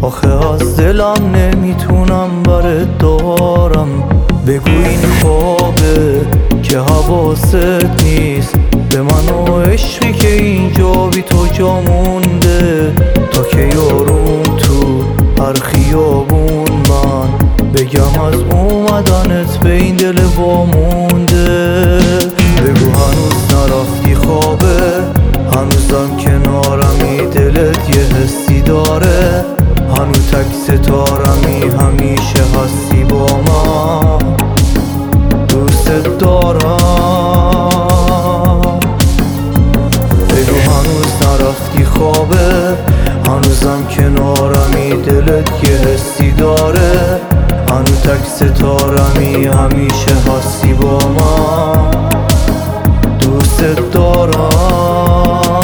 آخه از دلم نمیتونم برات دارم. بگو این خوابه که حواست نیست به من و عشقی که اینجا بی تو جا مونده. تا که یارون تو هر خیابون من بگم از اومدنت به این دل وامونده. بگو هنوز نرفتی خوابه، هنوزم کنارمی، دلت یه حسی داره، هنوز تک ستارمی، همیشه هستی با من، دوست دارم. بگو هنوز نرفتی خوابه، هنوزم کنارمی، دلت یه حسی داره، هنوز تک ستارمی، همیشه هستی با من، دوست دارم.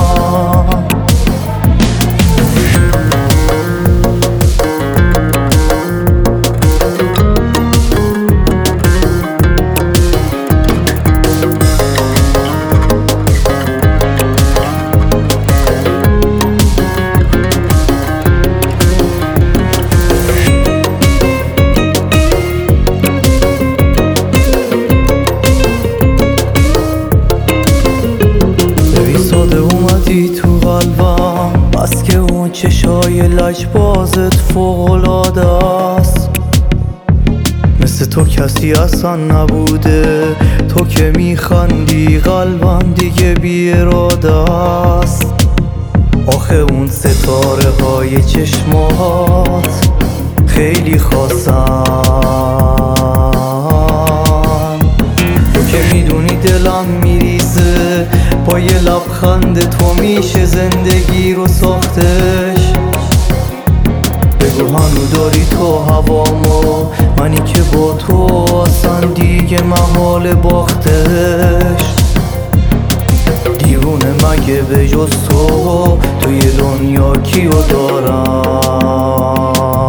تو قلبم بس که اون چشای لجبازت فوق‌العاده است. مثل تو کسی اصلا نبوده، تو که میخندی قلبم دیگه بی اراده است. آخه اون ستاره های چشمات خیلی خاصن، تو که میدونی دلم میریزه با یه لبخند تو میشه زندگی رو ساختش. بگو هنو داری تو هوامو، منی که با تو اصلا دیگه محال باختش. دیوونه مگه به جز تو توی دنیا کیو دارم؟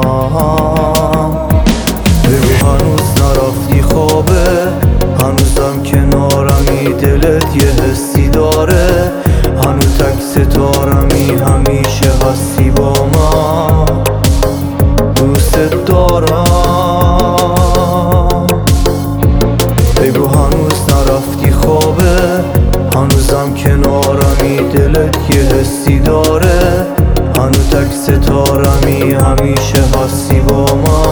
بگو هنوز نرفتی خوابه، هنوزم کنارمی، دلت یه حسی داره، هنوز تک ستارمی، همیشه هستی با من، دوست دارم. بگو هنوز نرفتی خوابه، هنوزم کنارمی، دلت یه حسی داره، هنوز تک ستارمی، همیشه هستی با من.